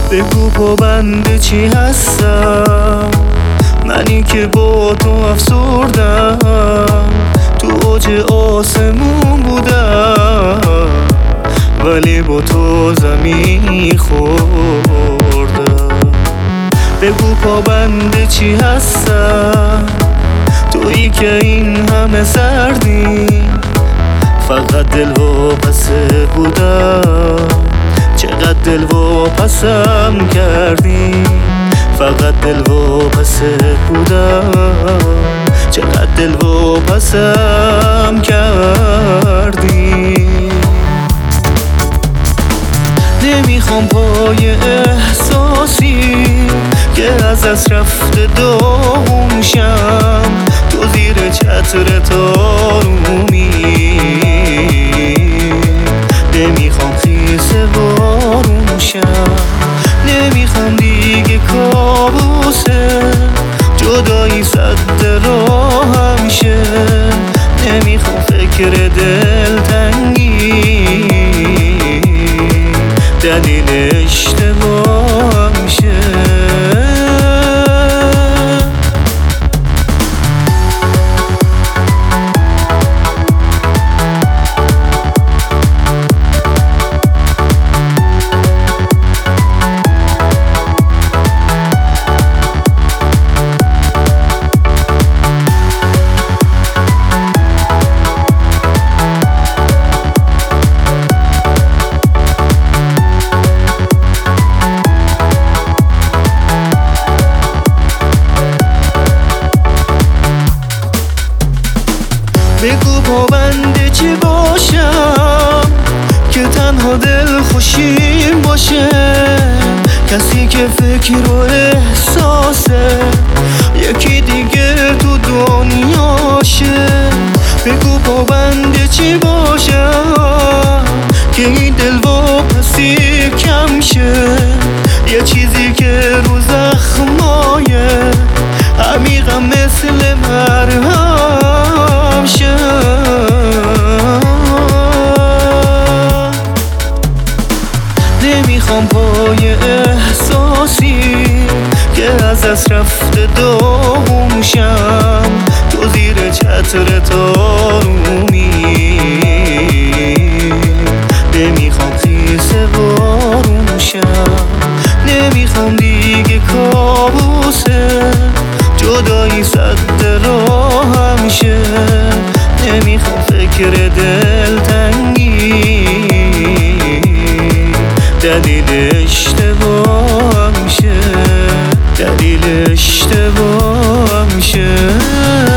بگو پابند چی هستم، منی که با تو افسردم، تو اوج آسمون بودم ولی با تو زمین خوردم. بگو پابند چی هستم، تویی که این همه سردی، فقط دل واپسه بودم، چقدر دل واپسم کردی، فقط دل واپسه بودم، چقدر دل واپسم کردی. نمیخوام پای احساسی که از دست رفته داغون شم، تو زیر چتر تارومی. نمیخوام خیسه بارون شم، نمیخوام دیگه کابوسه جدایی صد راهم شه، نمیخوام فکر دلتنگی دلیل اشتباهم شه. بگو پابند چی باشم که تنها دل خوشیم باشه، کسی که فکر و احساسه یکی دیگه تو دنیاشه. بگو پابند چی باشم که این دل واپسی کم شه، یه چیزی که رو زخمایه عمیقم مثل مرهم شه. نمیخوام پای احساسی که از دست رفته داغون شم، تو زیر چتر تارومی. نمیخوام خیسه بارون شم، نمیخوام دیگه کابوسه جدایی صد راهم شه، نمیخوام فکر دلتنگی دلیل اشتباهم شه، دلیل اشتباهم شه.